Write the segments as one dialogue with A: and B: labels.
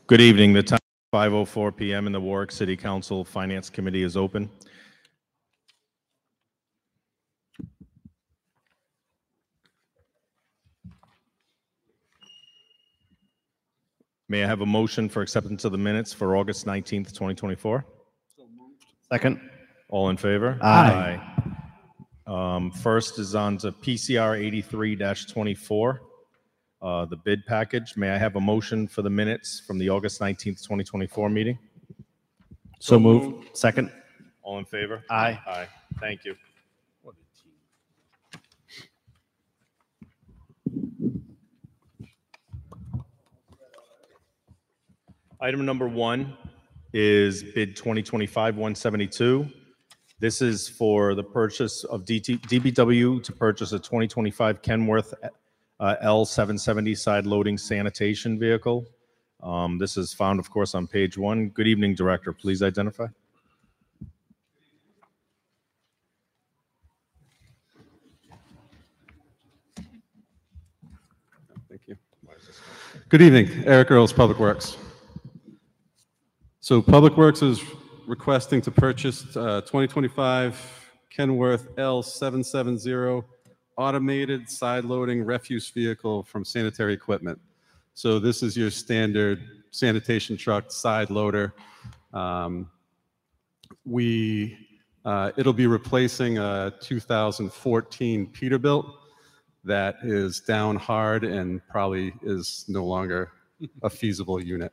A: Good evening. The time is 5:04 p.m. and the Warwick City Council Finance Committee is open. May I have a motion for acceptance of the minutes for August 19th, 2024?
B: Second.
A: All in favor?
B: Aye.
A: First is on to PCR 83-24, the bid package. May I have a motion for the minutes from the August 19th, 2024 meeting?
B: So moved. Second.
A: All in favor?
B: Aye.
A: Aye. Thank you. Item number 1 is bid 2025-172. This is for the purchase of DPW to purchase a 2025 Kenworth L770 side loading sanitation vehicle. This is found, of course, on page 1. Good evening, Director. Please identify.
C: Thank you. Good evening. Eric Earls, Public Works. So Public Works is requesting to purchase 2025 Kenworth L770 automated side-loading refuse vehicle from Sanitary Equipment. So this is your standard sanitation truck side loader. It'll be replacing a 2014 Peterbilt that is down hard and probably is no longer a feasible unit.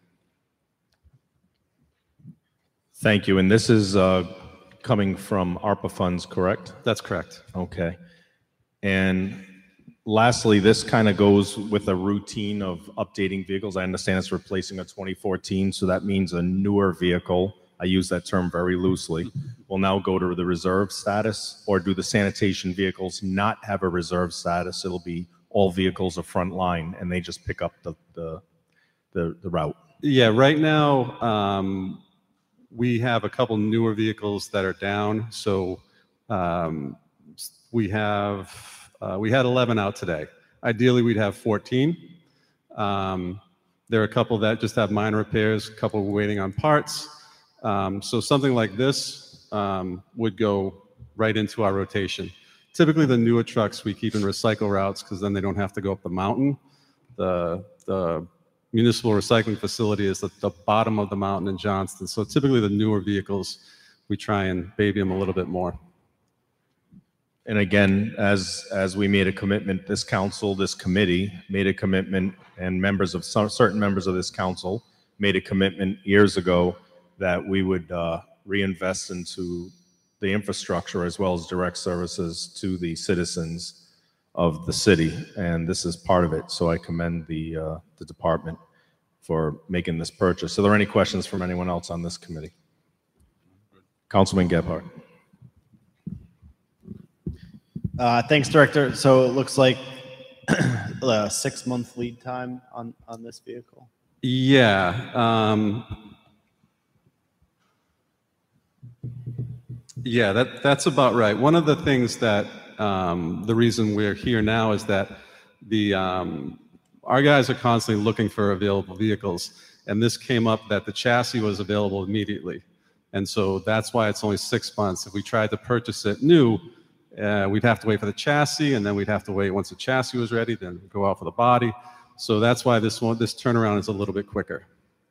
A: Thank you. And this is coming from ARPA funds, correct?
C: That's correct.
A: Okay. And lastly, this kind of goes with a routine of updating vehicles. I understand it's replacing a 2014, so that means a newer vehicle, I use that term very loosely, will now go to the reserve status, or do the sanitation vehicles not have a reserve status? It'll be all vehicles are front line, and they just pick up the route.
C: Yeah, right now, we have a couple newer vehicles that are down. So we had 11 out today. Ideally, we'd have 14. There are a couple that just have minor repairs, a couple waiting on parts. So something like this would go right into our rotation. Typically, the newer trucks we keep in recycle routes because then they don't have to go up the mountain. The municipal recycling facility is at the bottom of the mountain in Johnston. So typically the newer vehicles, we try and baby them a little bit more.
A: And again, as we made a commitment, this council, this committee made a commitment, and certain members of this council made a commitment years ago that we would reinvest into the infrastructure as well as direct services to the citizens of the city, and this is part of it. So I commend the department for making this purchase. Are there any questions from anyone else on this committee? Councilman Gebhardt.
B: Thanks, Director. So it looks like a 6-month lead time on this vehicle.
C: Yeah. Yeah, that's about right. One of the things that the reason we're here now is that our guys are constantly looking for available vehicles, and this came up that the chassis was available immediately, and so that's why it's only 6 months. If we tried to purchase it new, we'd have to wait for the chassis, and then we'd have to wait once the chassis was ready, then go out for the body. So that's why this turnaround is a little bit quicker.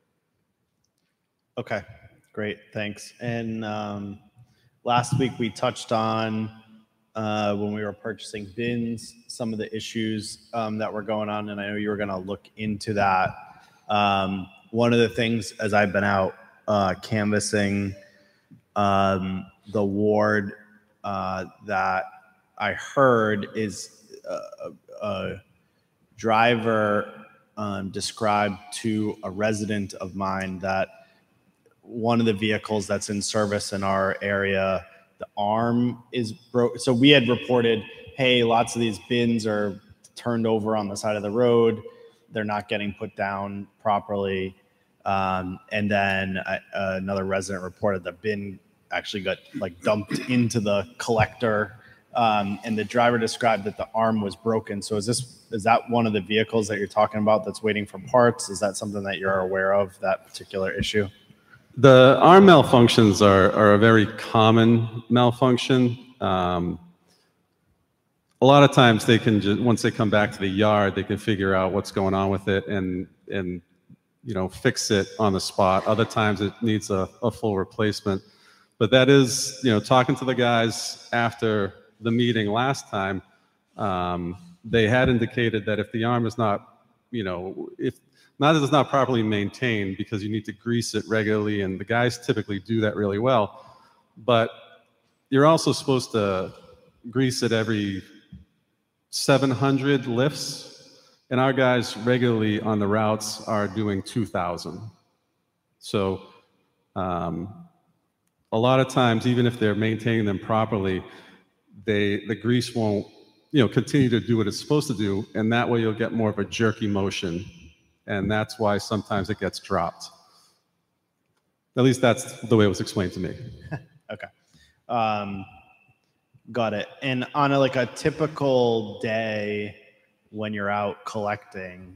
B: Okay, great, thanks. And last week we touched on when we were purchasing bins, some of the issues that were going on, and I know you were going to look into that. One of the things, as I've been out canvassing the ward, that I heard is a driver described to a resident of mine that one of the vehicles that's in service in our area, the arm is broke. So we had reported, hey, lots of these bins are turned over on the side of the road. They're not getting put down properly. And then another resident reported the bin actually got like dumped into the collector and the driver described that the arm was broken. So is that one of the vehicles that you're talking about that's waiting for parts? Is that something that you're aware of, that particular issue?
C: The arm malfunctions are a very common malfunction. A lot of times they can just, once they come back to the yard, they can figure out what's going on with it and fix it on the spot. Other times it needs a full replacement. But that is, talking to the guys after the meeting last time, they had indicated that if the arm is not, if not that it's not properly maintained, because you need to grease it regularly, and the guys typically do that really well, but you're also supposed to grease it every 700 lifts, and our guys regularly on the routes are doing 2,000. So a lot of times, even if they're maintaining them properly, the grease won't continue to do what it's supposed to do, and that way you'll get more of a jerky motion, and that's why sometimes it gets dropped. At least that's the way it was explained to me.
B: Okay. Got it. And on a typical day when you're out collecting,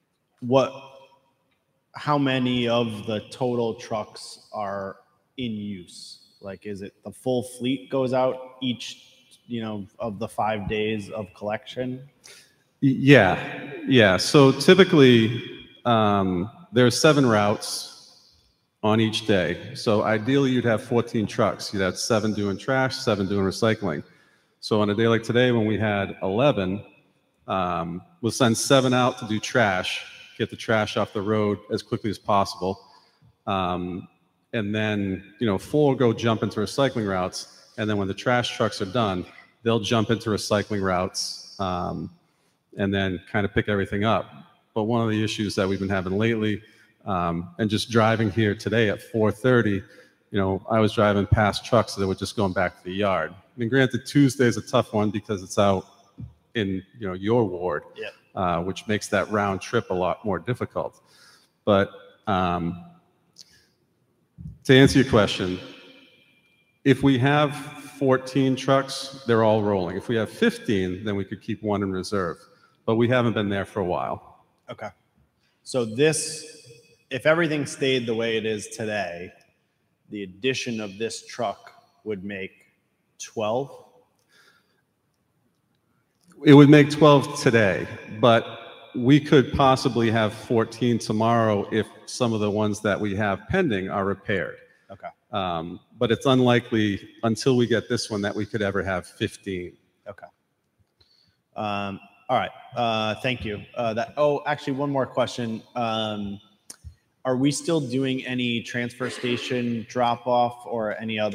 B: how many of the total trucks are in use? Is it the full fleet goes out each, of the 5 days of collection? Yeah. So typically, there are 7 routes on each day. So ideally, you'd have 14 trucks. You'd have 7 doing trash, 7 doing recycling. So on a day like today, when we had 11, we'll send 7 out to do trash, get the trash off the road as quickly as possible. And then, 4 go jump into recycling routes. And then when the trash trucks are done, they'll jump into recycling routes and then kind of pick everything up. But one of the issues that we've been having lately, and just driving here today at 4:30, I was driving past trucks that were just going back to the yard. I mean, granted, Tuesday is a tough one because it's out in, your ward, which makes that round trip a lot more difficult. But to answer your question, if we have 14 trucks, they're all rolling. If we have 15, then we could keep 1 in reserve. But we haven't been there for a while. Okay. So if everything stayed the way it is today, the addition of this truck would make 12?
C: It would make 12 today, but we could possibly have 14 tomorrow if some of the ones that we have pending are repaired.
B: Okay.
C: But it's unlikely until we get this one that we could ever have 15.
B: Okay. All right. Thank you. Actually, one more question. Are we still doing any transfer station drop off or any of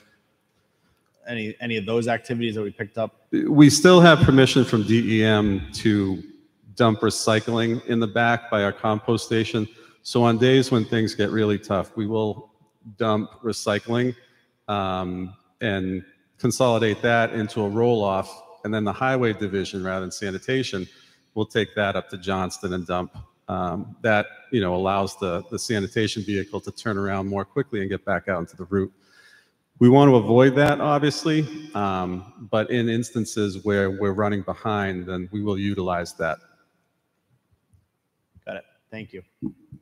B: those activities that we picked up?
C: We still have permission from DEM to dump recycling in the back by our compost station. So on days when things get really tough, we will dump recycling and consolidate that into a roll-off, and then the highway division, rather than sanitation, will take that up to Johnston and dump. That allows the sanitation vehicle to turn around more quickly and get back out into the route. We want to avoid that, obviously, but in instances where we're running behind, then we will utilize that.
B: Got it. Thank you.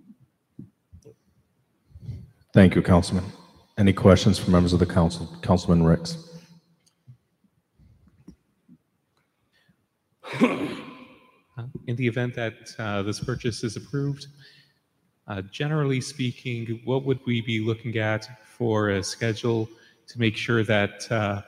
A: Thank you, Councilman. Any questions from members of the council? Councilman Ricks.
D: In the event that this purchase is approved, generally speaking, what would we be looking at for a schedule to make sure that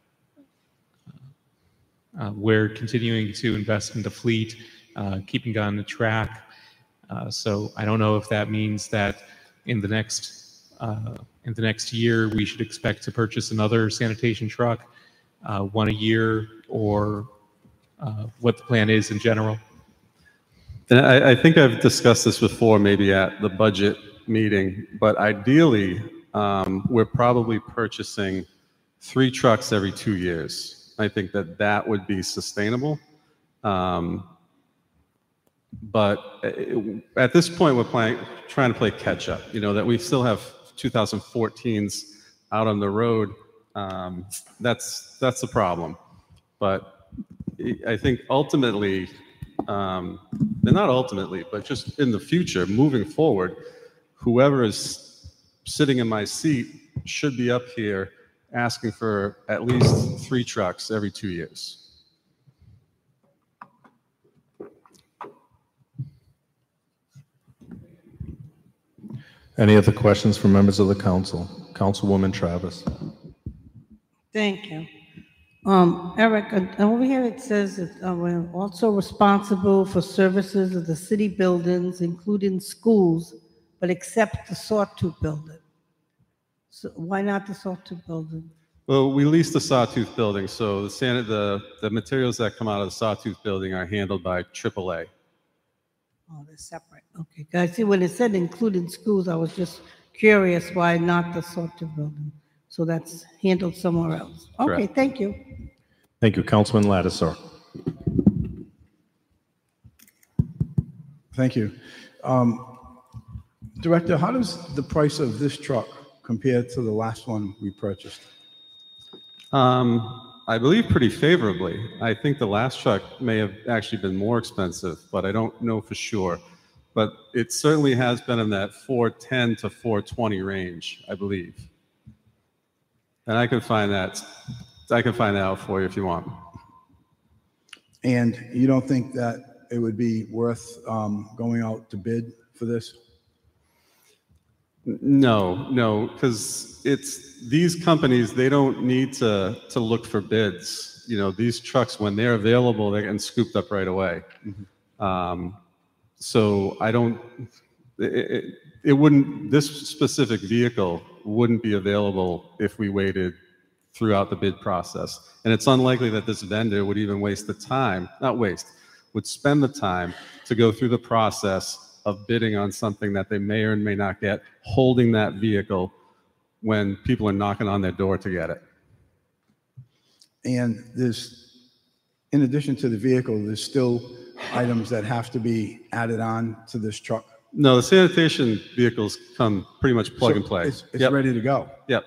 D: we're continuing to invest in the fleet, keeping on the track? So I don't know if that means that in the next year we should expect to purchase another sanitation truck, one a year, or what the plan is in general.
C: And I think I've discussed this before, maybe at the budget meeting, but ideally, we're probably purchasing 3 trucks every 2 years. I think that would be sustainable. But at this point, we're trying to play catch up, that we still have 2014s out on the road. That's the problem. But I think ultimately, and not ultimately, but just in the future, moving forward, whoever is sitting in my seat should be up here asking for at least 3 trucks every 2 years.
A: Any other questions from members of the council? Councilwoman Travis.
E: Thank you. Eric, over here it says that we're also responsible for services of the city buildings, including schools, but except the Sawtooth building. So why not the Sawtooth building?
C: Well, we lease the Sawtooth building, so the materials that come out of the Sawtooth building are handled by AAA.
E: Oh, they're separate. Okay. 'Cause I see when it said including schools, I was just curious why not the Sawtooth building. So that's handled somewhere else. Okay,
C: Correct.
E: thank you.
A: Thank you. Councilman Lattiser.
F: Thank you. Director, how does the price of this truck compare to the last one we purchased?
C: I believe pretty favorably. I think the last truck may have actually been more expensive, but I don't know for sure. But it certainly has been in that 410 to 420 range, I believe. And I can find that out for you if you want.
F: And you don't think that it would be worth going out to bid for this?
C: No, because it's these companies, they don't need to look for bids. You know, these trucks, when they're available, they're getting scooped up right away. So I don't, it wouldn't, this specific vehicle wouldn't be available if we waited throughout the bid process. And it's unlikely that this vendor would even waste the time, would spend the time to go through the process of bidding on something that they may or may not get, holding that vehicle when people are knocking on their door to get it.
F: And there's, in addition to the vehicle, there's still items that have to be added on to this truck?
C: No, the sanitation vehicles come pretty much plug and play.
F: It's ready to go?
C: Yep.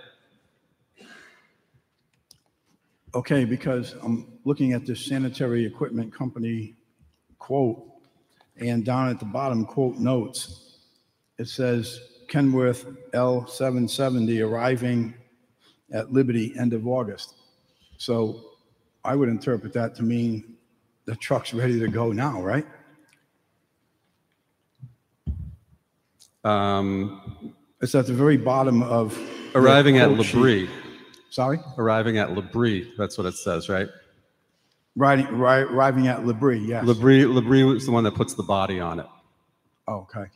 F: Okay, because I'm looking at this sanitary equipment company quote, and down at the bottom, quote notes, it says Kenworth L770 arriving at Liberty end of August. So I would interpret that to mean the truck's ready to go now, right? It's at the very bottom of
C: Arriving at
F: quote sheet.
C: Labrie.
F: Sorry?
C: Arriving at Labrie, that's what it says, right?
F: Arriving at Labrie, yes.
C: Labrie was the one that puts the body on it.
F: Oh, okay.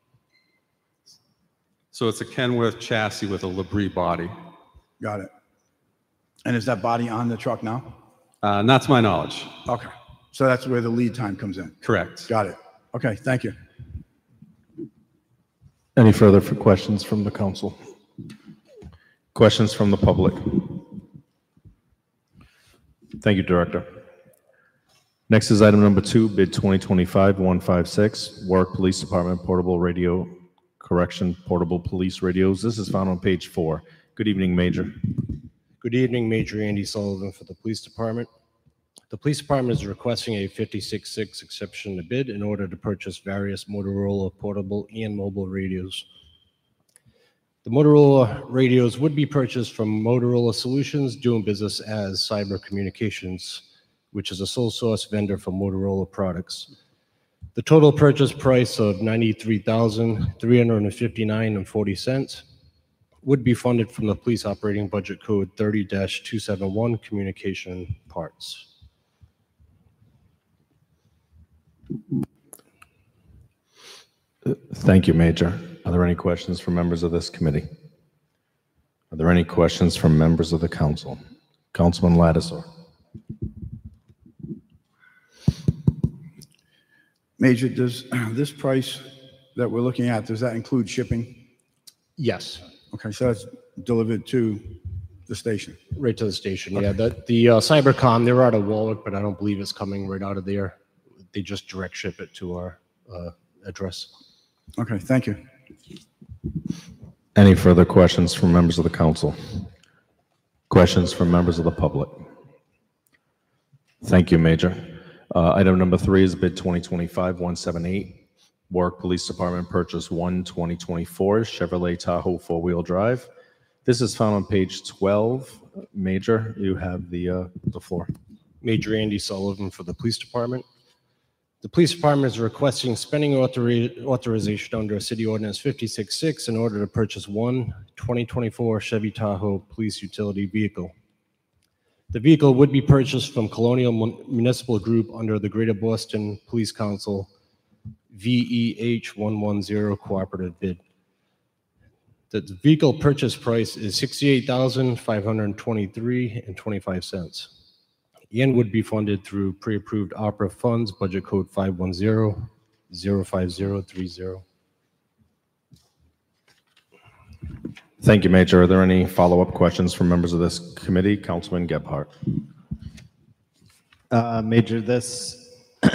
C: So it's a Kenworth chassis with a Labrie body.
F: Got it. And is that body on the truck now?
C: Not to my knowledge.
F: Okay. So that's where the lead time comes in.
C: Correct.
F: Got it. Okay, thank you.
A: Any further questions from the council? Questions from the public? Thank you, Director. Next is item number 2, bid 2025-156, Warwick Police Department Portable Radio Correction Portable Police Radios. This is found on page 4. Good evening, Major.
G: Good evening, Major Andy Sullivan for the Police Department. The Police Department is requesting a 56.6 exception to bid in order to purchase various Motorola portable and mobile radios. The Motorola radios would be purchased from Motorola Solutions, doing business as Cyber Communications, which is a sole source vendor for Motorola products. The total purchase price of $93,359.40 would be funded from the Police Operating Budget Code 30-271 Communication Parts.
A: Thank you, Major. Are there any questions from members of this committee? Are there any questions from members of the council? Councilman Lattiser.
F: Major, does this price that we're looking at, does that include shipping?
G: Yes,
F: Okay, so that's delivered to the station.
G: right to the station. Yeah, the Cybercom, they're out of Warwick, but I don't believe it's coming right out of there. They just direct ship it to our address.
F: Okay, thank you.
A: Any further questions from members of the council? Questions from members of the public? Thank you, Major. Item number 3 is bid 2025-178. Warwick Police Department purchase 2024 Chevrolet Tahoe four-wheel drive. This is found on page 12. Major, you have the floor.
G: Major Andy Sullivan for the Police Department. The Police Department is requesting spending authorization under City Ordinance 566 in order to purchase 2024 Chevy Tahoe police utility vehicle. The vehicle would be purchased from Colonial Municipal Group under the Greater Boston Police Council VEH 110 cooperative bid. The vehicle purchase price is $68,523.25 and would be funded through pre-approved opera funds, budget code 510-05030.
A: Thank you, Major. Are there any follow-up questions from members of this committee? Councilman Gebhardt.
B: Major, this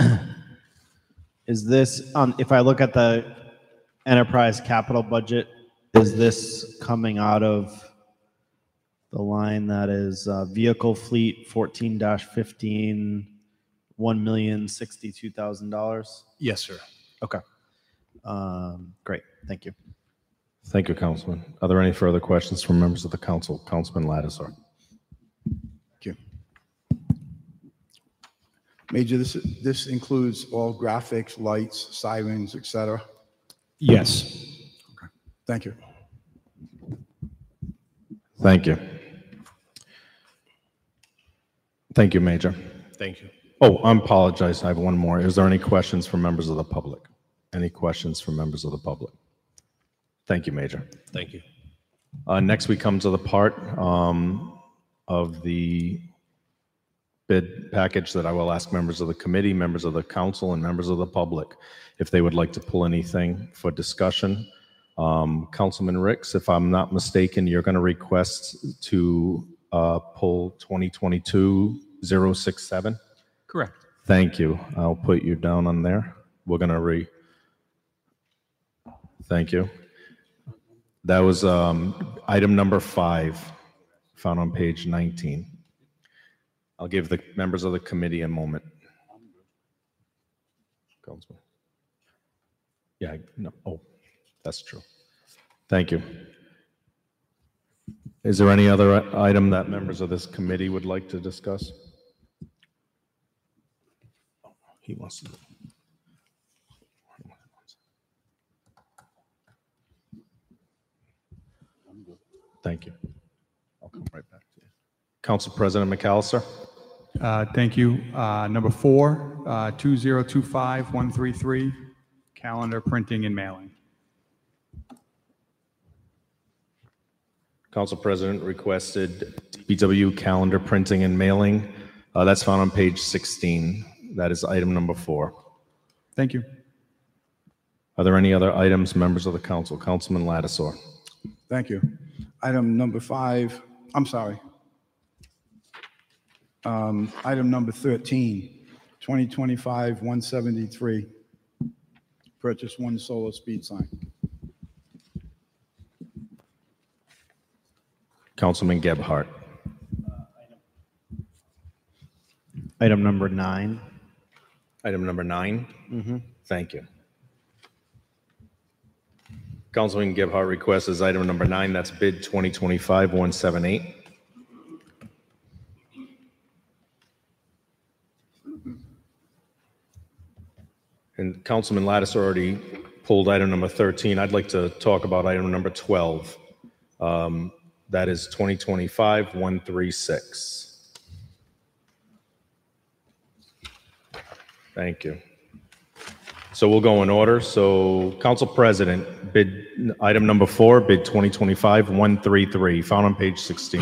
B: is this, if I look at the enterprise capital budget, is this coming out of the line that is vehicle fleet 14-15, $1,062,000?
G: Yes, sir.
B: Okay. Great. Thank you.
A: Thank you, Councilman. Are there any further questions from members of the council? Councilman Lattiser.
F: Thank you. Major, this includes all graphics, lights, sirens, etc.
G: Yes.
F: Okay. Thank you.
A: Thank you. Thank you, Major.
G: Thank you.
A: Oh, I apologize. I have one more. Is there any questions from members of the public? Any questions from members of the public? Thank you, Major.
G: Thank you.
A: Next, we come to the part of the bid package that I will ask members of the committee, members of the council, and members of the public if they would like to pull anything for discussion. Councilman Ricks, if I'm not mistaken, you're going to request to pull 2022-067?
D: Correct.
A: Thank you. I'll put you down on there. We're going to Thank you. That was item number 5, found on page 19. I'll give the members of the committee a moment. Councilman. Yeah, no, oh, that's true. Thank you. Is there any other item that members of this committee would like to discuss? He wants to. Thank you. I'll come right back to you. Council President McAllister.
H: Thank you. Number 4, 2025-133, calendar printing and mailing.
A: Council President requested DPW calendar printing and mailing. That's found on page 16. That is item number 4.
H: Thank you.
A: Are there any other items, members of the council? Councilman Lattiser.
F: Thank you. Item number 5, I'm sorry. Item number 13, 2025-173, purchase 1 solar speed sign.
A: Councilman Gebhardt.
B: Item number 9.
A: Item number 9? Thank you. Councilman Gebhardt requests is item number 9. That's bid 2025-178. And Councilman Lattiser already pulled item number 13. I'd like to talk about item number 12. That is 2025-136. Thank you. So we'll go in order. So Council President, bid item number 4, bid 2025-133, found on page 16.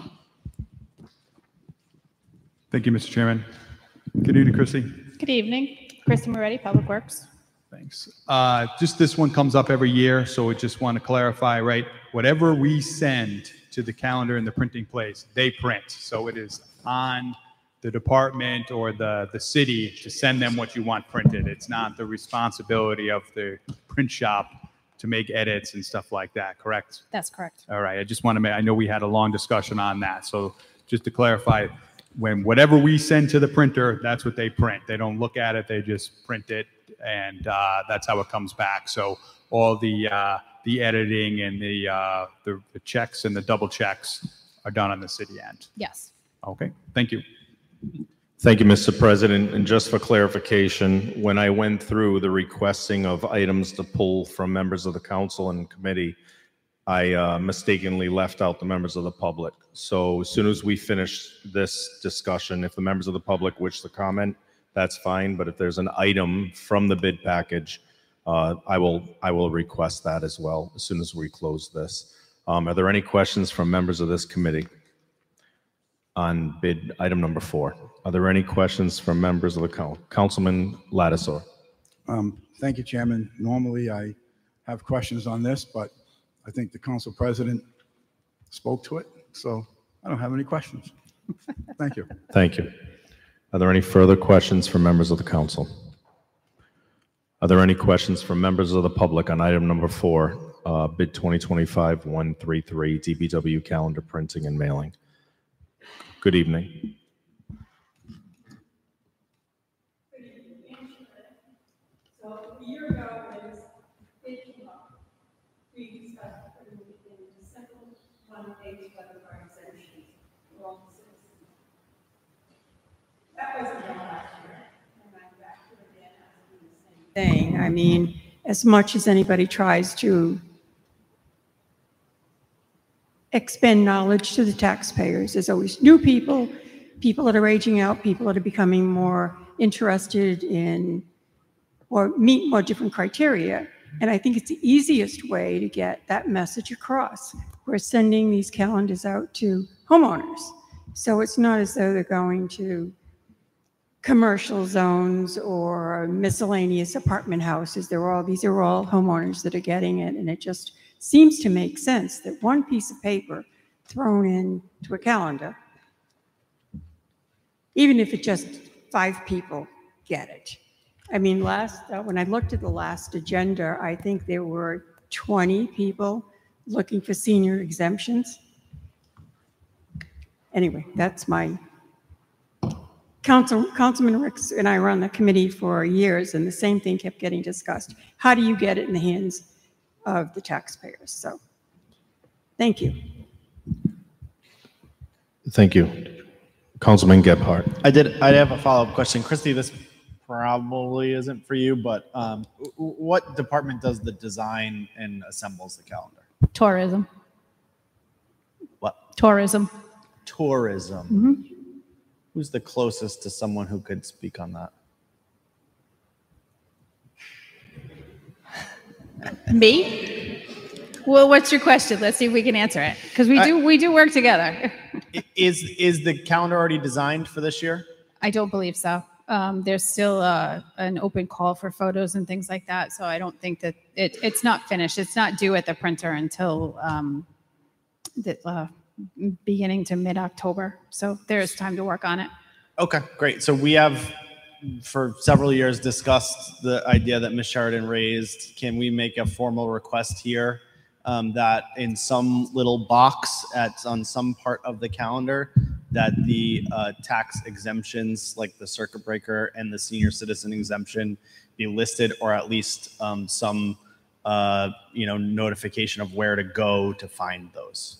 H: Thank you, Mr. Chairman. Good evening, Chrissy.
I: Good evening. Kristen Moretti, Public Works.
H: Thanks. Just this one comes up every year, so we just want to clarify, right? Whatever we send to the calendar in the printing place, they print. So it is on the department or the city to send them what you want printed. It's not the responsibility of the print shop to make edits and stuff like that, correct?
I: That's correct.
H: All right, I just want to make, I know we had a long discussion on that. So just to clarify, when whatever we send to the printer, that's what they print. They don't look at it, they just print it, and that's how it comes back. So all the editing and the checks and the double checks are done on the city end.
I: Yes.
H: Okay, thank you.
A: Thank you, Mr. President. And just for clarification, when I went through the requesting of items to pull from members of the council and committee, I mistakenly left out the members of the public. So as soon as we finish this discussion, if the members of the public wish to comment, that's fine. But if there's an item from the bid package, I will request that as well as soon as we close this. Are there any questions from members of this committee on bid item number 4? Are there any questions from members of the council? Councilman Lattisaw.
F: Thank you, Chairman. Normally, I have questions on this, but I think the council president spoke to it, so I don't have any questions. Thank you.
A: Thank you. Are there any further questions from members of the council? Are there any questions from members of the public on item number 4, bid 2025-133, DBW calendar printing and mailing? Good evening.
J: So a year ago, when this bid came up, we discussed putting it in a simple one-page letter of exemptions for all the citizens. That wasn't done last year, and I'm back to it again asking the same thing. I mean, as much as anybody tries to expend knowledge to the taxpayers, there's always new people, people that are aging out, people that are becoming more interested in or meet more different criteria. And I think it's the easiest way to get that message across. We're sending these calendars out to homeowners. So it's not as though they're going to commercial zones or miscellaneous apartment houses. These are all homeowners that are getting it. And it just seems to make sense that one piece of paper thrown into a calendar, even if it just 5 people get it. I mean, when I looked at the last agenda, I think there were 20 people looking for senior exemptions. Anyway, that's my Councilman Ricks and I were on the committee for years, and the same thing kept getting discussed. How do you get it in the hands of the taxpayers? So, thank you.
A: Thank you. Councilman Gebhardt.
B: I have a follow-up question. Christy, this probably isn't for you, but what department does the design and assembles the calendar?
I: Tourism.
B: What?
I: Tourism.
B: Tourism.
I: Mm-hmm.
B: Who's the closest to someone who could speak on that?
I: Me? Well, what's your question? Let's see if we can answer it. Because we do work together.
B: Is the calendar already designed for this year?
I: I don't believe so. There's still an open call for photos and things like that. So I don't think that it's not finished. It's not due at the printer until the beginning to mid-October. So there is time to work on it.
B: Okay, great. So we have for several years discussed the idea that Ms. Sheridan raised. Can we make a formal request here that in some little box on some part of the calendar that the tax exemptions like the circuit breaker and the senior citizen exemption be listed, or at least some notification of where to go to find those?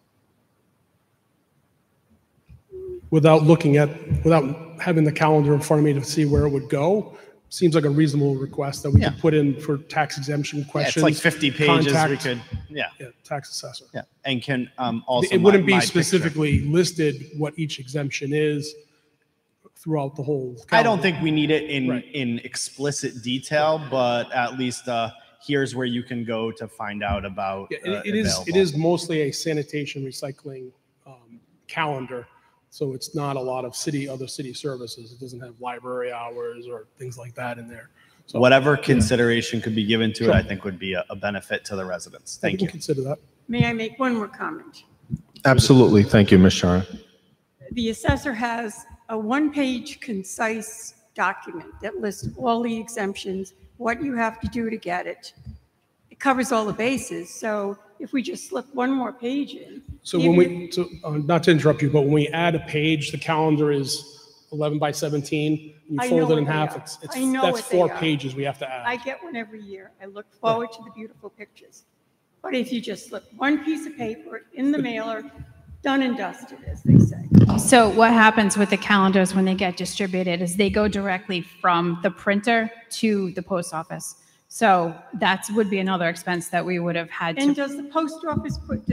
K: Without having the calendar in front of me to see where it would go, seems like a reasonable request that we could put in for tax exemption questions.
B: Yeah, it's like 50 pages. We could,
K: tax assessor.
B: Yeah, and can also
K: it wouldn't be specifically listed what each exemption is throughout the whole calendar.
B: I don't think we need it in explicit detail, but at least here's where you can go to find out about.
K: It is mostly a sanitation recycling calendar. So it's not a lot of other city services. It doesn't have library hours or things like that in there. So
B: whatever consideration could be given to it, I think would be a benefit to the residents. Thank you.
K: Consider that.
J: May I make one more comment?
A: Absolutely. Thank you, Ms. Sharon.
J: The assessor has a one-page concise document that lists all the exemptions, what you have to do to get it. It covers all the bases. So if we just slip one more page in.
K: So
J: even
K: when we, so, not to interrupt you, but when we add a page, the calendar is 11 by 17. You
J: I
K: fold
J: know
K: it in
J: what they
K: half.
J: are.
K: It's
J: I know
K: that's
J: what they
K: 4
J: are.
K: pages we have to
J: I
K: add.
J: get one every year. I look forward to the beautiful pictures. But if you just slip one piece of paper in the mailer, done and dusted, as they say.
I: So what happens with the calendars when they get distributed is they go directly from the printer to the post office. So that would be another expense that we would have had
J: And
I: to.
J: does the post office put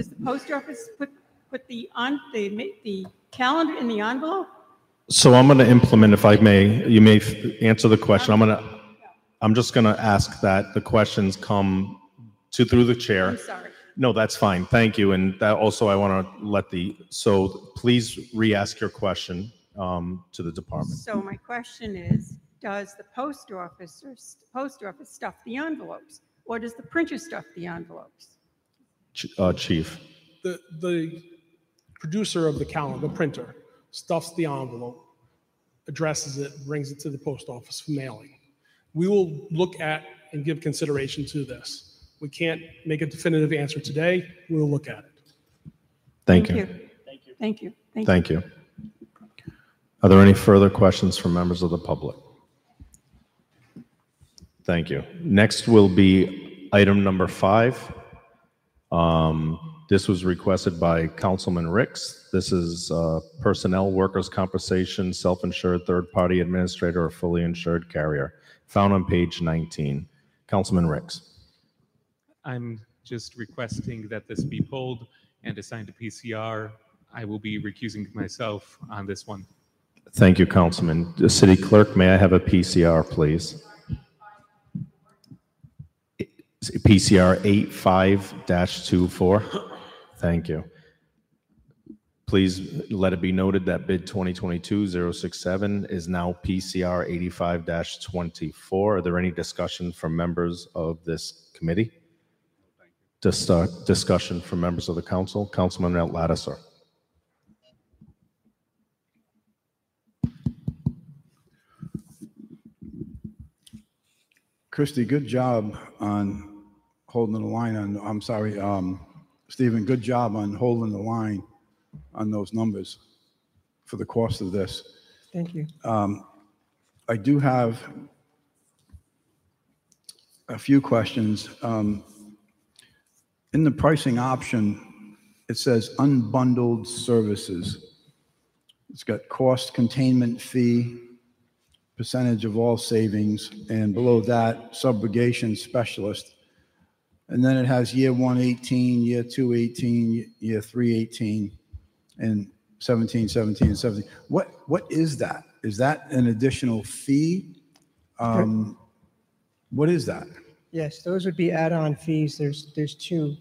J: the calendar in the envelope?
A: So I'm going to implement, if I may, you may answer the question. I'm just going to ask that the questions come through the chair.
J: I'm sorry.
A: No, that's fine. Thank you. And that also, I want to so please re-ask your question to the department.
J: So my question is, does the post office stuff the envelopes? Or does the printer stuff the envelopes?
A: Chief.
K: The producer of the calendar, the printer, stuffs the envelope, addresses it, brings it to the post office for mailing. We will look at and give consideration to this. We can't make a definitive answer today. We'll look at it.
A: Thank you.
J: Thank you.
A: Thank you. Are there any further questions from members of the public? Thank you. Next will be item number 5. This was requested by Councilman Ricks. This is personnel, workers' compensation, self-insured, third-party administrator, or fully insured carrier, found on page 19. Councilman Ricks.
D: I'm just requesting that this be pulled and assigned to PCR. I will be recusing myself on this one.
A: Thank you, Councilman. The City Clerk, may I have a PCR, please? PCR 85-24. Thank you. Please let it be noted that bid 2022-067 is now PCR 85-24. Are there any discussion from members of this committee? Discussion from members of the council. Councilman Lattiser.
F: Christie, good job on holding the line on, I'm sorry, Stephen, good job on holding the line on those numbers for the cost of this.
L: Thank you.
F: I do have a few questions. In the pricing option, it says unbundled services. It's got cost containment fee, percentage of all savings, and below that, subrogation specialist. And then it has year 1, 18, year 2, 18, year 3, 18, and 17, 17, and 17. What is that? Is that an additional fee? What is that?
L: Yes, those would be add-on fees. There's 2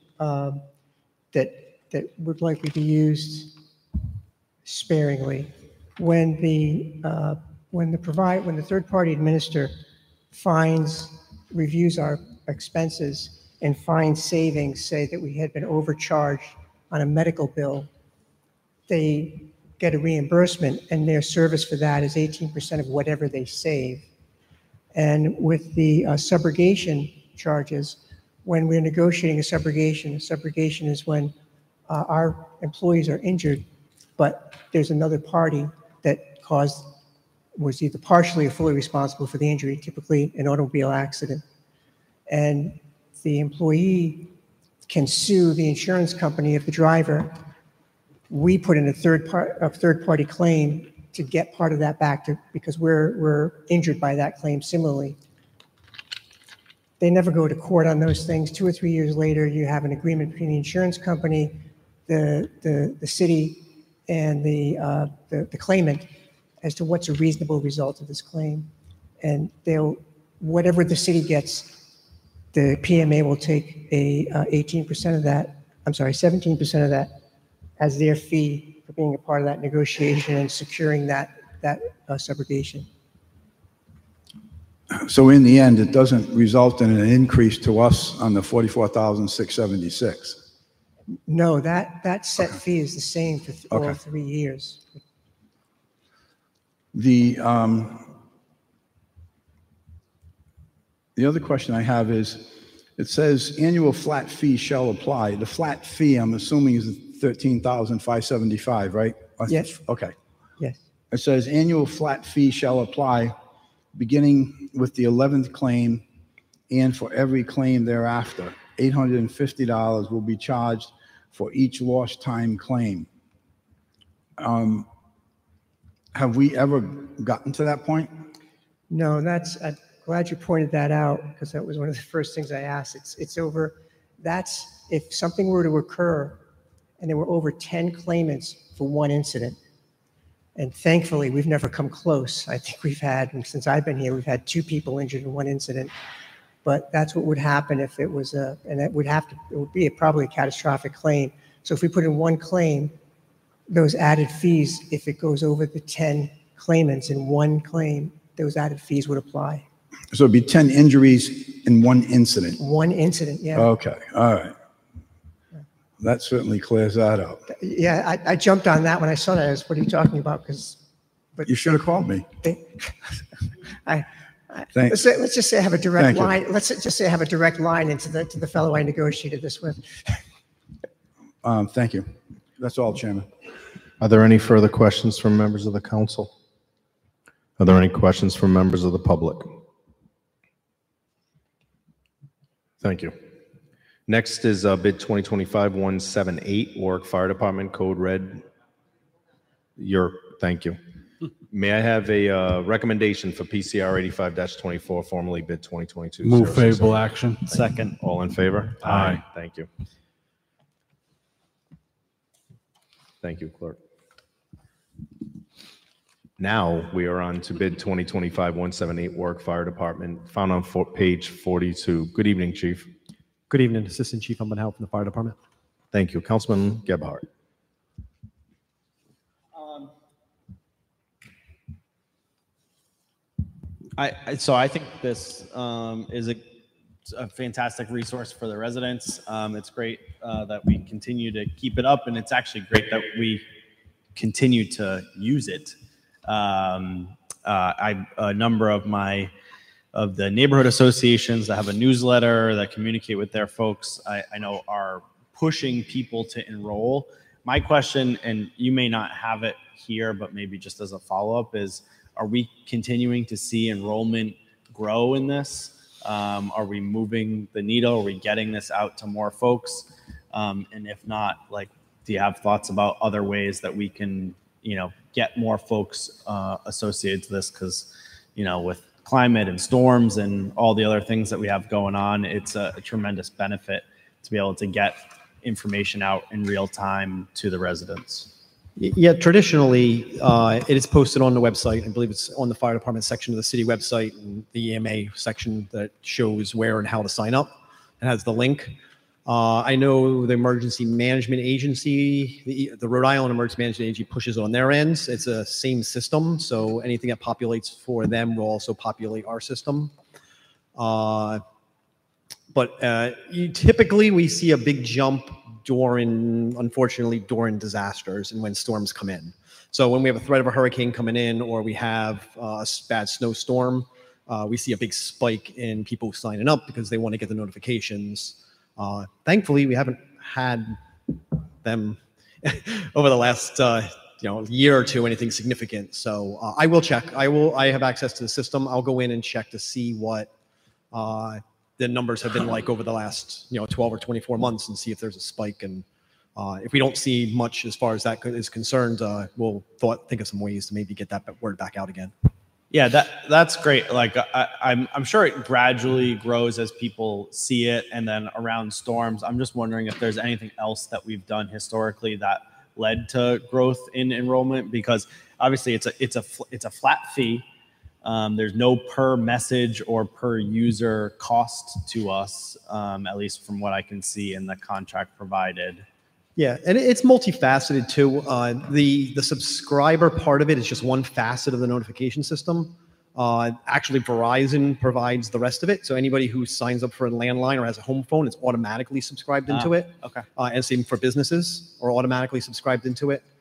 L: that would likely be used sparingly. When the third-party administrator reviews our expenses and finds savings, say that we had been overcharged on a medical bill, they get a reimbursement, and their service for that is 18% of whatever they save. And with the subrogation charges, when we're negotiating a subrogation is when our employees are injured, but there's another party that was either partially or fully responsible for the injury, typically an automobile accident. And the employee can sue the insurance company of the driver. We put in a third-party claim to get part of that back because we're injured by that claim similarly. They never go to court on those things. 2 or 3 years later, you have an agreement between the insurance company, the city, and the claimant as to what's a reasonable result of this claim. And whatever the city gets, the PMA will take 17% of that as their fee for being a part of that negotiation and securing that subrogation.
F: So in the end, it doesn't result in an increase to us on the $44,676.
L: No, that set fee is the same for all 3 years.
F: The other question I have is It says annual flat fee shall apply. The flat fee, I'm assuming, is $13,575, right?
L: Yes.
F: Okay.
L: Yes.
F: It says annual flat fee shall apply beginning with the 11th claim and for every claim thereafter. $850 will be charged for each lost time claim. Have we ever gotten to that point?
L: No, I'm glad you pointed that out, because that was one of the first things I asked. It's over, that's, if something were to occur and there were over 10 claimants for one incident, and thankfully, we've never come close. I think we've had, and since I've been here, we've had 2 people injured in one incident. But that's what would happen if it was and it would be probably a catastrophic claim. So if we put in one claim, those added fees, if it goes over the 10 claimants in one claim, those added fees would apply.
F: So it'd be 10 injuries in one incident.
L: One incident, yeah.
F: Okay, all right. That certainly clears that up.
L: Yeah, I jumped on that when I saw that. I was, what are you talking about? But
F: you should have called me.
L: Let's just say I have a direct
F: Thank you.
L: line. Let's just say I have a direct line to the fellow I negotiated this with.
F: Thank you. That's all, Chairman.
A: Are there any further questions from members of the council? Are there any questions from members of the public? Thank you. Next is bid 2025-178, Warwick Fire Department, code red. Thank you. May I have a recommendation for PCR 85-24, formerly bid 2022?
M: Move favorable action.
B: Second.
A: All in favor?
M: Aye.
A: Thank you. Thank you, clerk. Now we are on to bid 2025-178, Warwick Fire Department, found on page 42. Good evening, Chief.
N: Good evening, Assistant Chief Umben Howe from the Fire Department.
A: Thank you. Councilman Gebhardt.
B: So I think this is a fantastic resource for the residents. It's great that we continue to keep it up, and it's actually great that we continue to use it. A number of the neighborhood associations that have a newsletter that communicate with their folks, I know are pushing people to enroll. My question, and you may not have it here, but maybe just as a follow-up, is are we continuing to see enrollment grow in this? Are we moving the needle? Are we getting this out to more folks? And if not, do you have thoughts about other ways that we can, get more folks associated to this? Because, with climate and storms and all the other things that we have going on, it's a tremendous benefit to be able to get information out in real time to the residents.
N: Yeah, traditionally, it is posted on the website. I believe it's on the fire department section of the city website and the EMA section that shows where and how to sign up. It has the link. I know the Emergency Management Agency, the Rhode Island Emergency Management Agency pushes on their ends. It's a same system, so anything that populates for them will also populate our system. But typically we see a big jump unfortunately, during disasters and when storms come in. So when we have a threat of a hurricane coming in, or we have a bad snowstorm, we see a big spike in people signing up because they want to get the notifications. Thankfully, we haven't had them over the last year or two, anything significant. So I will check. I have access to the system. I'll go in and check to see what the numbers have been like over the last 12 or 24 months and see if there's a spike. And if we don't see much as far as that is concerned, we'll think of some ways to maybe get that word back out again.
B: Yeah, that's great. I'm sure it gradually grows as people see it, and then around storms. I'm just wondering if there's anything else that we've done historically that led to growth in enrollment, because obviously it's a flat fee. There's no per message or per user cost to us, at least from what I can see in the contract provided.
N: Yeah, and it's multifaceted too. The subscriber part of it is just one facet of the notification system. Actually, Verizon provides the rest of it. So anybody who signs up for a landline or has a home phone is automatically subscribed into it.
B: Okay.
N: And same for businesses are automatically subscribed into it.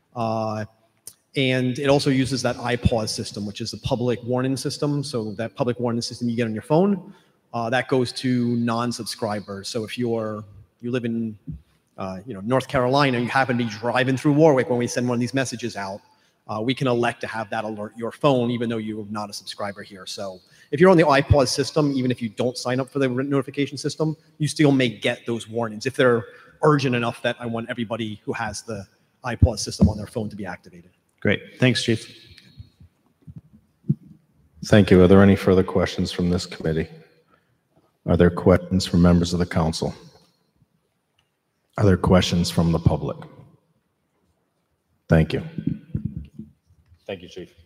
N: And it also uses that iPause system, which is the public warning system. So that public warning system you get on your phone, that goes to non-subscribers. So if you live in North Carolina, you happen to be driving through Warwick when we send one of these messages out, we can elect to have that alert your phone, even though you're not a subscriber here. So if you're on the iPause system, even if you don't sign up for the notification system, you still may get those warnings if they're urgent enough that I want everybody who has the iPause system on their phone to be activated.
B: Great. Thanks, Chief.
A: Thank you. Are there any further questions from this committee? Are there questions from members of the council? Are there questions from the public? Thank you. Thank you, Chief.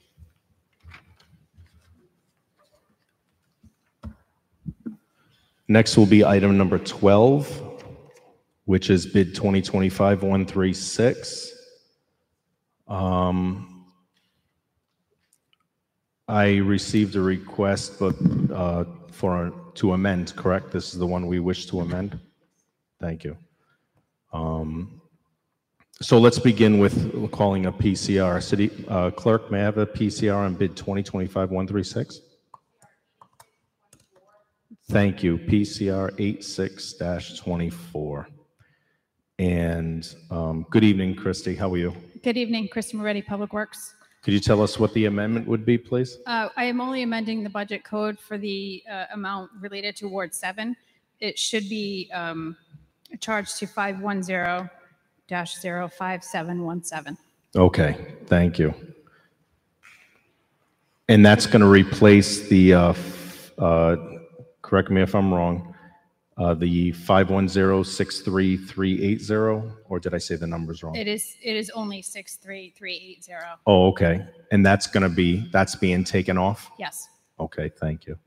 A: Next will be item number 12, which is bid 2025-136. I received a request, but to amend, correct? This is the one we wish to amend? Thank you. So let's begin with calling a PCR. City Clerk, may I have a PCR on bid 2025-136? Thank you. PCR 86-24. And good evening, Christy. How are you?
I: Good evening, Christy Moretti, Public Works.
A: Could you tell us what the amendment would be, please?
I: I am only amending the budget code for the amount related to Ward 7. It should be charged to 510-05717.
A: Okay, thank you. And that's going to replace the, correct me if I'm wrong, the 510-63380, or did I say the numbers wrong?
I: It is only 63380.
A: Oh, okay. And that's being taken off?
I: Yes.
A: Okay, thank you.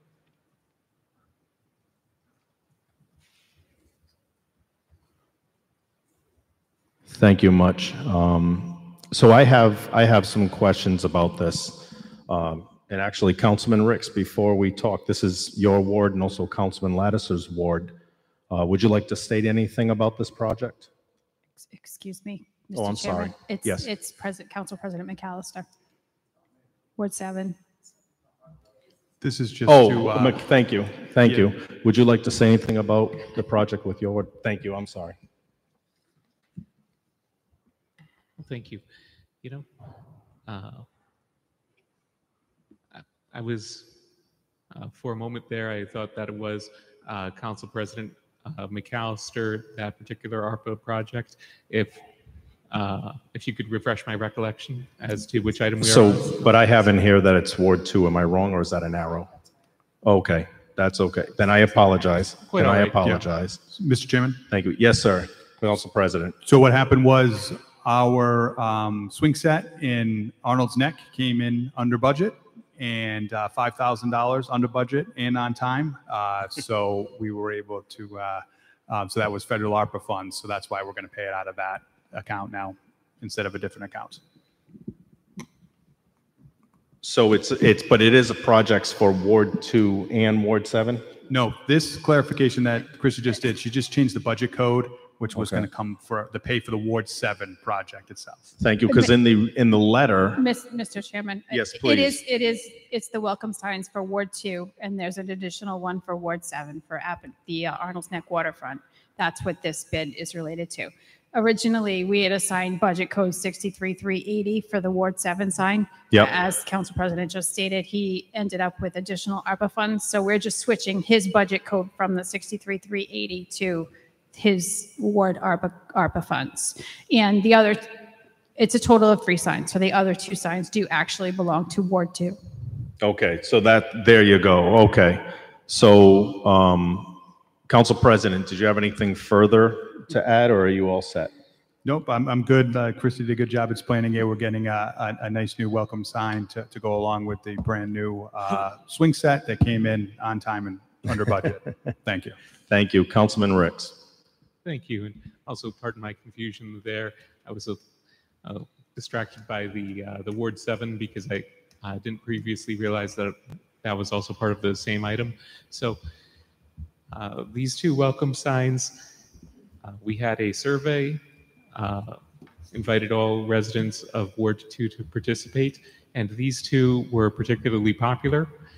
A: Thank you much. So I have some questions about this. And actually, Councilman Ricks, before we talk, this is your ward and also Councilman Lattiser's ward. Would you like to state anything about this project?
I: Excuse me, Mr.
A: Oh, I'm
I: Chairman.
A: sorry. Yes.
I: It's Council President McAllister. Ward 7.
H: This is just
A: thank you. Thank you. Would you like to say anything about the project with your ward? Thank you. I'm sorry.
D: Well, thank you. I was, for a moment there, I thought that it was Council President McAllister, that particular ARPA project. If you could refresh my recollection as to which item we are on.
A: But I have in here that it's Ward 2. Am I wrong, or is that an arrow? Okay, that's okay. Then I apologize.
D: Quite all right.
A: Apologize.
H: Mr. Chairman.
A: Thank you. Yes, sir. Council President.
H: So what happened was our swing set in Arnold's Neck came in under budget and $5,000 under budget and on time. So we were able to, so that was federal ARPA funds. So that's why we're going to pay it out of that account now instead of a different account.
A: So but it is a projects for Ward 2 and Ward 7?
H: No, this clarification that Chrissy just did, she just changed the budget code, which was going to come to pay for the Ward 7 project itself.
A: Thank you, because in the letter.
I: Mr. Chairman.
A: Yes, please.
I: It's the welcome signs for Ward 2, and there's an additional one for Ward 7 for the Arnold's Neck waterfront. That's what this bid is related to. Originally, we had assigned budget code 63380 for the Ward 7 sign.
A: Yep.
I: As Council President just stated, he ended up with additional ARPA funds. So we're just switching his budget code from the 63380 to his ward ARPA funds. And the other, it's a total of 3 signs. So the other 2 signs do actually belong to Ward 2.
A: Okay, so there you go. Okay. So, Council President, did you have anything further to add, or are you all set?
H: Nope, I'm good. Christy did a good job explaining it. We're getting a nice new welcome sign to go along with the brand new swing set that came in on time and under budget. Thank you.
A: Thank you. Councilman Ricks.
D: Thank you. And also, pardon my confusion there. I was distracted by the Ward 7 because I didn't previously realize that that was also part of the same item. So these 2 welcome signs, we had a survey, invited all residents of Ward 2 to participate, and these 2 were particularly popular.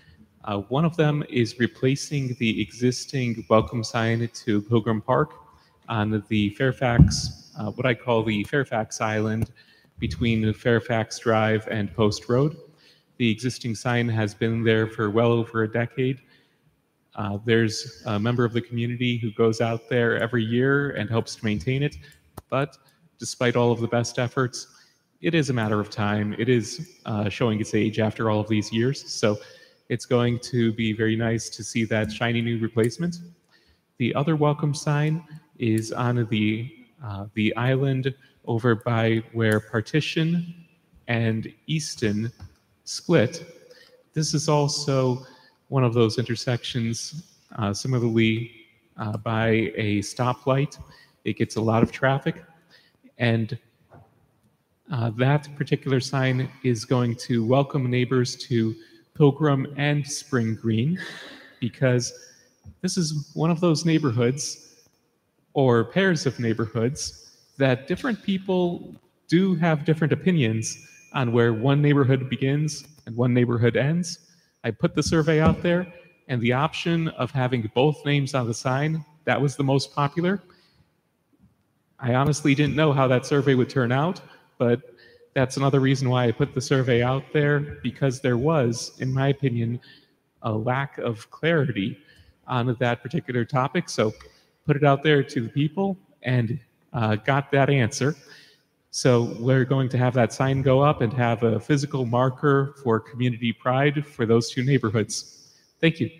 D: One of them is replacing the existing welcome sign to Pilgrim Park on the Fairfax, what I call the Fairfax Island between Fairfax Drive and Post Road. The existing sign has been there for well over a decade. There's a member of the community who goes out there every year and helps to maintain it, but despite all of the best efforts, it is a matter of time. It is showing its age after all of these years, so it's going to be very nice to see that shiny new replacement. The other welcome sign is on the island over by where Partition and Easton split. This is also one of those intersections, similarly by a stoplight. It gets a lot of traffic, and that particular sign is going to welcome neighbors to Pilgrim and Spring Green, because this is one of those neighborhoods or pairs of neighborhoods that different people do have different opinions on where one neighborhood begins and one neighborhood ends. I put the survey out there, and the option of having both names on the sign, that was the most popular. I honestly didn't know how that survey would turn out, but that's another reason why I put the survey out there, because there was, in my opinion, a lack of clarity on that particular topic. So put it out there to the people and got that answer. So we're going to have that sign go up and have a physical marker for community pride for those two neighborhoods. Thank you.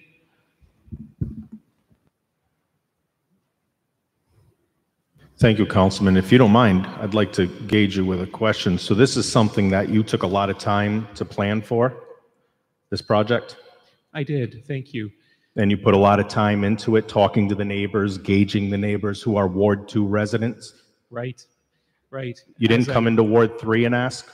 A: Thank you, Councilman. If you don't mind, I'd like to gauge you with a question. So this is something that you took a lot of time to plan for, this project?
D: I did, thank you.
A: And you put a lot of time into it, talking to the neighbors, gauging the neighbors who are Ward 2 residents?
D: Right, right.
A: You didn't come into Ward 3 and ask?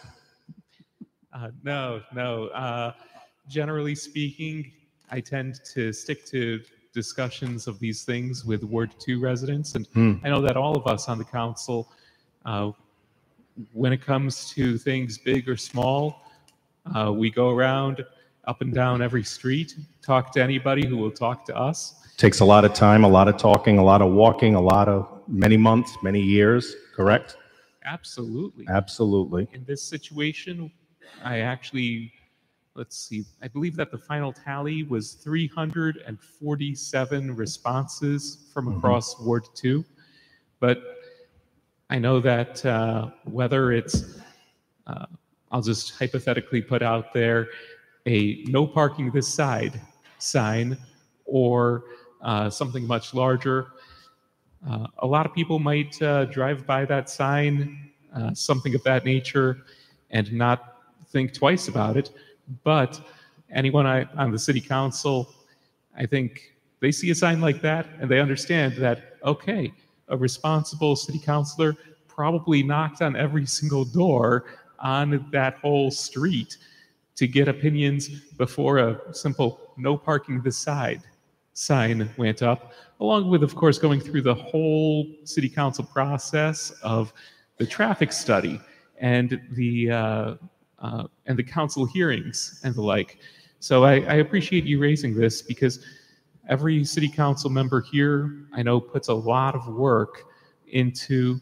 D: No. Generally speaking, I tend to stick to discussions of these things with Ward 2 residents, and I know that all of us on the council, when it comes to things big or small, we go around up and down every street, talk to anybody who will talk to us.
A: Takes a lot of time, a lot of talking, a lot of walking, many months, many years, correct?
D: Absolutely.
A: Absolutely.
D: In this situation, I actually, let's see, I believe that the final tally was 347 responses from across Ward 2. But I know that whether it's, I'll just hypothetically put out there, a no parking this side sign or something much larger, a lot of people might drive by that sign, something of that nature, and not think twice about it. But anyone on the city council, I think they see a sign like that and they understand that, okay, a responsible city councilor probably knocked on every single door on that whole street to get opinions before a simple no parking this side sign went up, along with, of course, going through the whole city council process of the traffic study and the council hearings and the like. So I appreciate you raising this, because every city council member here, I know, puts a lot of work into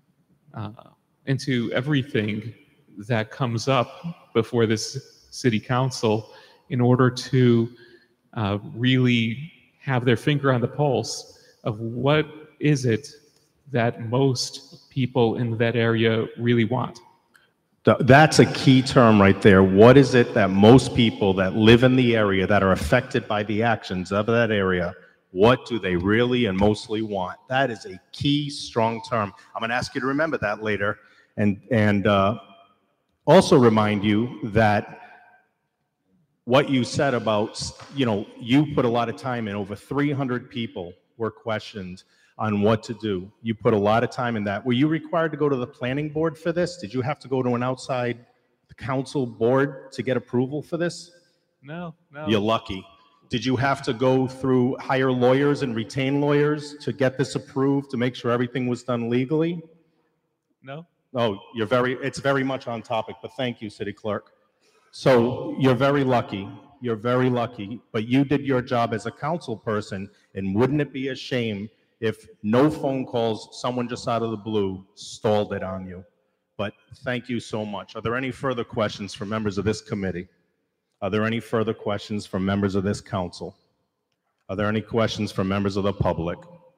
D: everything that comes up before this city council in order to really have their finger on the pulse of what is it that most people in that area really want.
A: That's a key term right there. What is it that most people that live in the area, that are affected by the actions of that area, what do they really and mostly want? That is a key, strong term. I'm going to ask you to remember that later, and also remind you that what you said about, you put a lot of time in. Over 300 people were questioned on what to do. You put a lot of time in that. Were you required to go to the planning board for this? Did you have to go to an outside council board to get approval for this?
D: No.
A: You're lucky. Did you have to go through hire lawyers and retain lawyers to get this approved, to make sure everything was done legally?
D: No.
A: Oh, it's very much on topic, but thank you, City Clerk. So you're very lucky. You're very lucky, but you did your job as a council person, and wouldn't it be a shame if no phone calls, someone just out of the blue stalled it on you? But thank you so much. Are there any further questions from members of this committee? Are there any further questions from members of this council? Are there any questions from members of the public?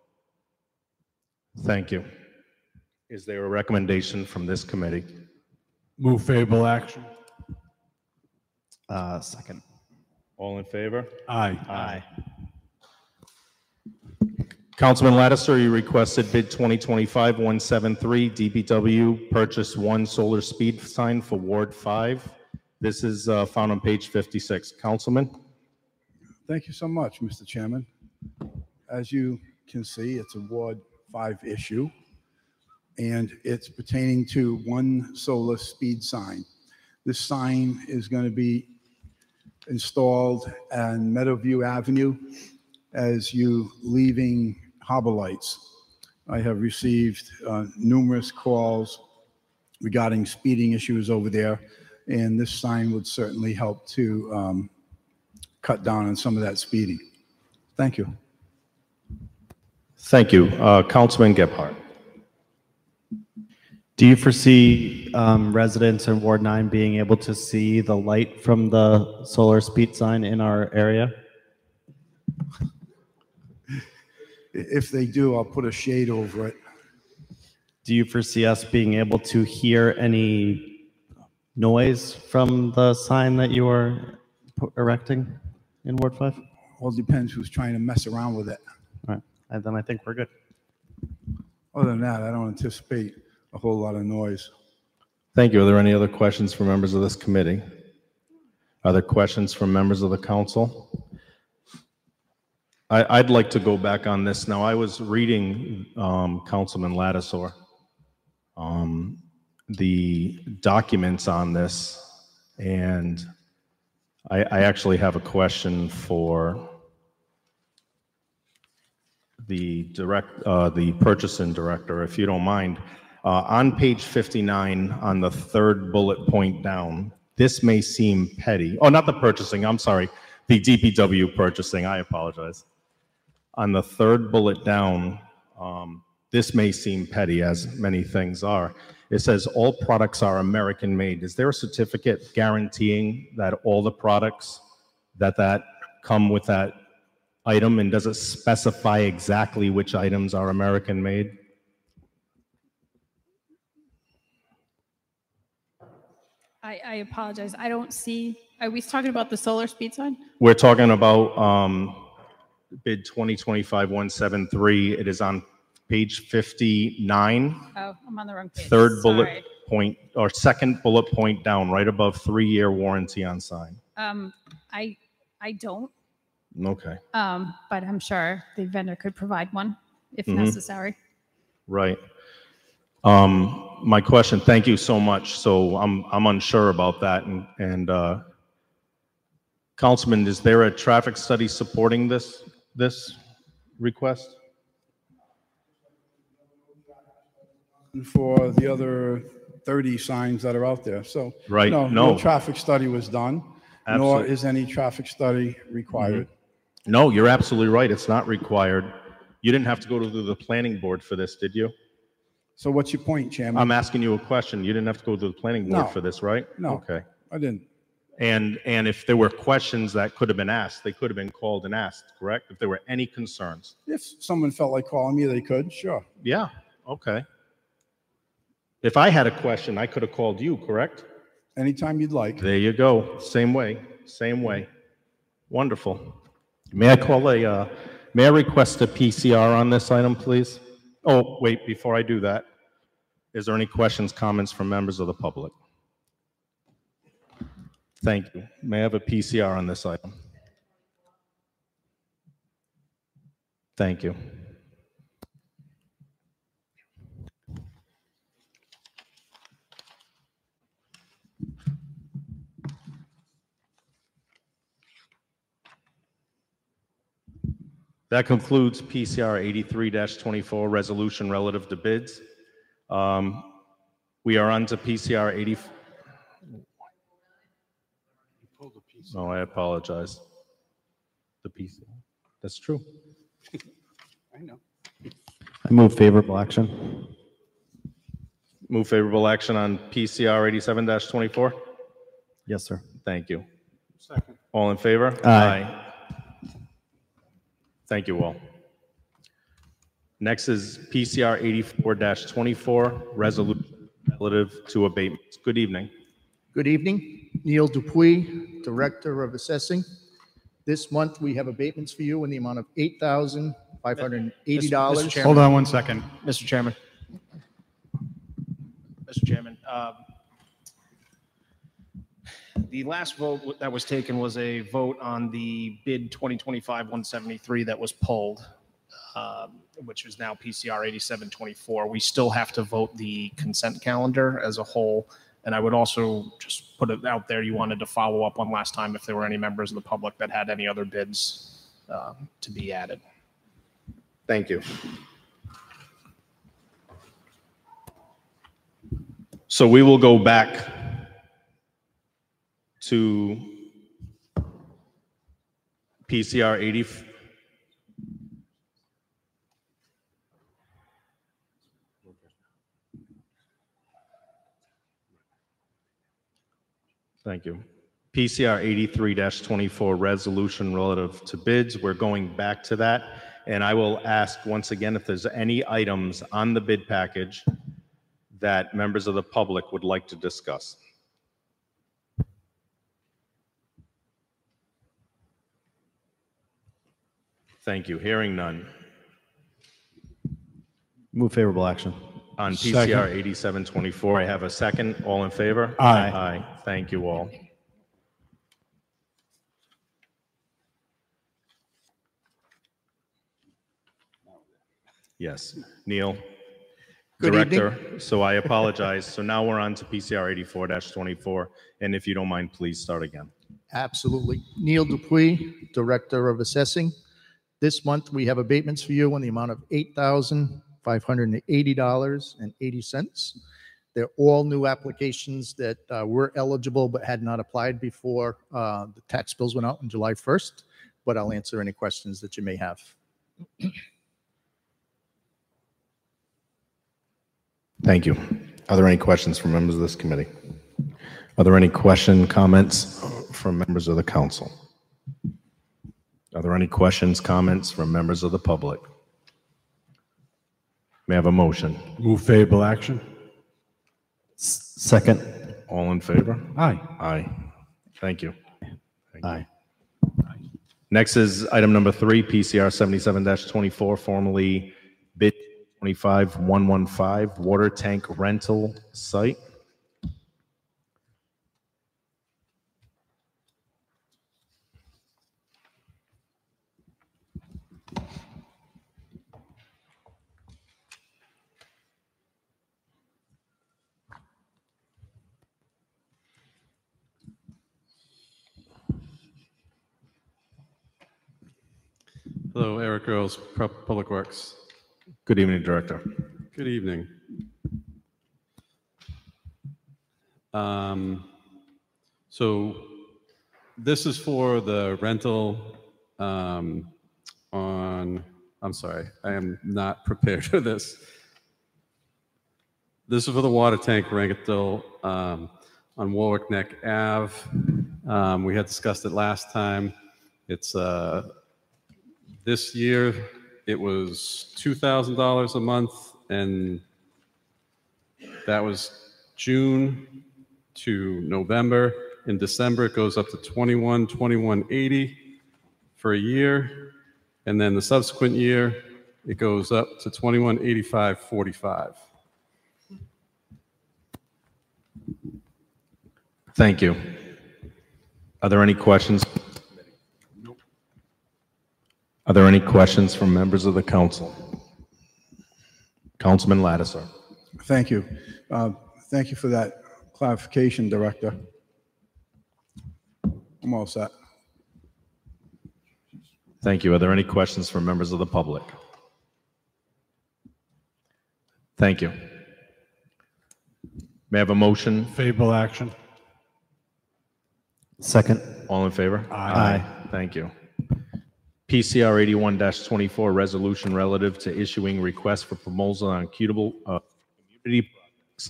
A: Thank you. Is there a recommendation from this committee?
M: Move favorable action.
B: Second.
A: All in favor?
M: Aye.
B: Aye.
A: Councilman Lattiser, you requested bid 2025-173, DPW purchase 1 solar speed sign for Ward 5. This is found on page 56. Councilman?
F: Thank you so much, Mr. Chairman. As you can see, it's a Ward 5 issue, and it's pertaining to 1 solar speed sign. This sign is going to be installed on Meadowview Avenue as you leaving Harbor Lights. I have received numerous calls regarding speeding issues over there, and this sign would certainly help to cut down on some of that speeding. Thank you.
A: Thank you. Councilman Gebhardt.
B: Do you foresee residents in Ward 9 being able to see the light from the solar speed sign in our area?
F: If they do, I'll put a shade over it.
B: Do you foresee us being able to hear any noise from the sign that you are erecting in Ward 5?
F: Well, it depends who's trying to mess around with it.
B: All right, and then I think we're good.
F: Other than that, I don't anticipate a whole lot of noise.
A: Thank you. Are there any other questions from members of this committee? Are there questions from members of the council? I'd like to go back on this. Now, I was reading Councilman Lattiser, the documents on this, and I actually have a question for the purchasing director, if you don't mind. On page 59, on the 3rd bullet point down, this may seem petty. Oh, not the purchasing, I'm sorry. The DPW purchasing, I apologize. On the 3rd bullet down, this may seem petty, as many things are. It says all products are American made. Is there a certificate guaranteeing that all the products that come with that item, and does it specify exactly which items are American made?
I: I apologize. I don't see, are we talking about the solar speed sign?
A: We're talking about bid 2025-173. It is on page 59.
I: Oh, I'm on the wrong page.
A: 3rd
I: Sorry.
A: bullet point, or 2nd bullet point down, right above 3-year warranty on sign.
I: I don't,
A: Okay,
I: but I'm sure the vendor could provide one if necessary.
A: right. My question, thank you so much. So I'm unsure about that. And Councilman, is there a traffic study supporting this request?
F: For the other 30 signs that are out there. So
A: Right,
F: no
A: no.
F: traffic study was done, nor
A: Absolutely.
F: is any traffic study required.
A: No, you're absolutely right. It's not required. You didn't have to go to the planning board for this, did you?
F: So what's your point, Chairman?
A: I'm asking you a question. You didn't have to go to the planning board
F: No.
A: for this, right?
F: No.
A: Okay.
F: I didn't.
A: And if there were questions that could have been asked, they could have been called and asked, correct? If there were any concerns.
F: If someone felt like calling me, they could, sure.
A: Yeah, okay. If I had a question, I could have called you, correct?
F: Anytime you'd like.
A: There you go. Same way, same way. Wonderful. May I request a PCR on this item, please? Oh, wait, before I do that, is there any questions, comments from members of the public? Thank you. May I have a PCR on this item? Thank you. That concludes PCR 83-24 resolution relative to bids. We are on to PCR 80. Oh, I apologize. The PC. That's true.
M: I know.
O: I move favorable action.
A: Move favorable action on PCR 87-24.
O: Yes, sir.
A: Thank you.
M: Second.
A: All in favor?
O: Aye.
A: Thank you all. Next is PCR 84-24, resolution relative to abatements. Good evening.
P: Good evening. Neil Dupuy, Director of Assessing. This month, we have abatements for you in the amount of $8,580.
H: Hold on one second.
Q: Mr. Chairman. Mr. Chairman, the last vote that was taken was a vote on the bid 2025-173 that was pulled, which is now PCR 8724. We still have to vote the consent calendar as a whole. And I would also just put it out there, you wanted to follow up on last time if there were any members of the public that had any other bids to be added.
A: Thank you. So we will go back to PCR 80. Thank you. PCR 83-24 resolution relative to bids. We're going back to that. And I will ask once again if there's any items on the bid package that members of the public would like to discuss. Thank you. Hearing none.
O: Move favorable action.
A: On PCR 8724, I have a second. All in favor?
O: Aye.
A: Aye. Thank you all. Yes. Neil?
P: Good
A: Director,
P: evening.
A: so I apologize. So now we're on to PCR 84-24. And if you don't mind, please start again.
P: Absolutely. Neil Dupuy, Director of Assessing. This month, we have abatements for you in the amount of $8,580.80. They're all new applications that were eligible but had not applied before the tax bills went out on July 1st, but I'll answer any questions that you may have.
A: Thank you. Are there any questions from members of this committee? Are there any comments from members of the council? Are there any questions, comments from members of the public? May I have a motion?
M: Move favorable action.
O: Second.
A: All in favor?
M: Aye.
A: Aye. Thank you.
O: Aye.
A: Next is item number 3, PCR 77-24, formerly bid 25-115, water tank rental site.
C: Hello, Eric Earls, Public Works.
A: Good evening, Director.
C: Good evening. So this is for the rental I'm sorry, I am not prepared for this. This is for the water tank rental on Warwick Neck Ave. We had discussed it last time. It's this year it was $2,000 a month, and that was June to November. In December, it goes up to $21,180 for a year, and then the subsequent year, it goes up to $21,8545.
A: Thank you. Are there any questions? Are there any questions from members of the council? Councilman Lattiser.
F: Thank you. Thank you for that clarification, Director. I'm all set.
A: Thank you. Are there any questions from members of the public? Thank you. May I have a motion?
M: Favorable action.
O: Second.
A: All in favor?
O: Aye.
A: Thank you. PCR 81-24, resolution relative to issuing requests for proposal on community projects.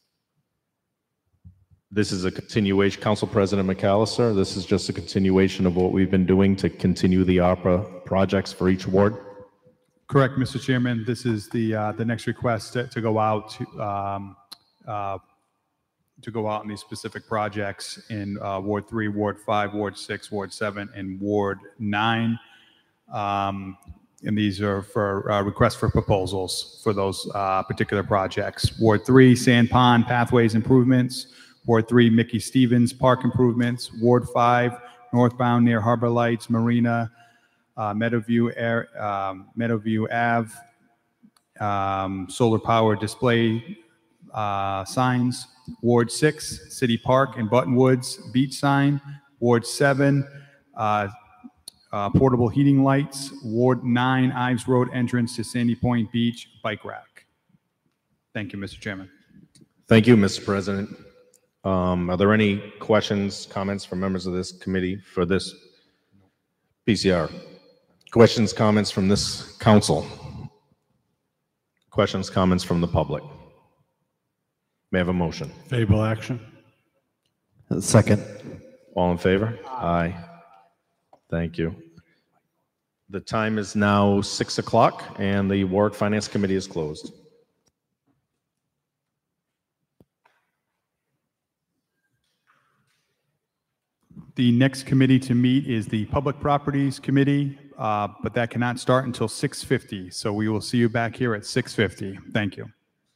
A: This is a continuation, Council President McAllister, this is just a continuation of what we've been doing to continue the ARPA projects for each ward.
H: Correct, Mr. Chairman. This is the next request to go out to go out on these specific projects in Ward 3, Ward 5, Ward 6, Ward 7, and Ward 9. And these are for requests for proposals for those particular projects. Ward 3, Sand Pond Pathways Improvements. Ward 3, Mickey Stevens Park Improvements. Ward 5, northbound near Harbor Lights, Marina, Meadowview Ave, solar power display signs. Ward 6, City Park and Buttonwoods beach sign. Ward 7, portable heating lights. Ward 9, Ives Road entrance to Sandy Point Beach bike rack. Thank you, Mr. Chairman.
A: Thank you, Mr. President. Are there any questions, comments from members of this committee for this PCR? Questions, comments from this council? Questions, comments from the public? May I have a motion?
M: Favorable action.
O: Second.
A: All in favor? Aye. Thank you. The time is now 6 o'clock and the Warwick Finance Committee is closed.
H: The next committee to meet is the Public Properties Committee, but that cannot start until 6:50. So we will see you back here at 6:50. Thank you.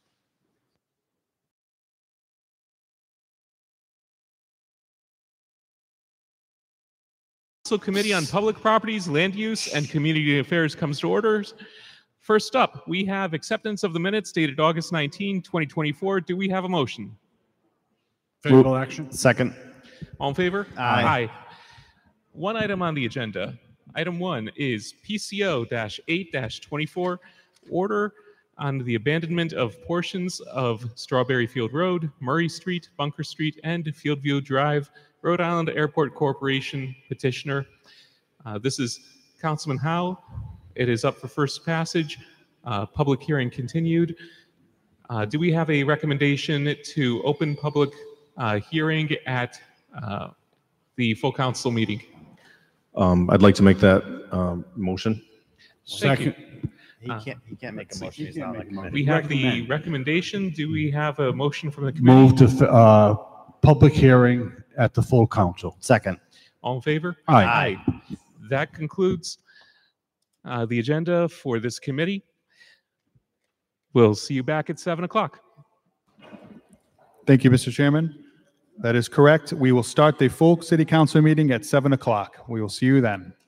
D: Council Committee on Public Properties, Land Use, and Community Affairs comes to orders. First up, we have acceptance of the minutes dated August 19, 2024. Do we have a motion?
M: Favorable action.
O: Second.
D: All in favor?
O: Aye.
D: One item on the agenda. Item 1 is PCO-8-24, order on the abandonment of portions of Strawberry Field Road, Murray Street, Bunker Street, and Fieldview Drive, Rhode Island Airport Corporation petitioner. This is Councilman Howe. It is up for first passage. Public hearing continued. Do we have a recommendation to open public hearing at the full council meeting?
A: I'd like to make that motion.
M: Second.
B: He can't make a motion. He's not like a committee.
D: We have the recommendation. Do we have a motion from the committee?
M: Move to public hearing at the full council.
O: Second.
D: All in favor?
M: Aye.
D: That concludes the agenda for this committee. We'll see you back at 7 o'clock.
H: Thank you, Mr. Chairman. That is correct. We will start the full city council meeting at 7 o'clock. We will see you then.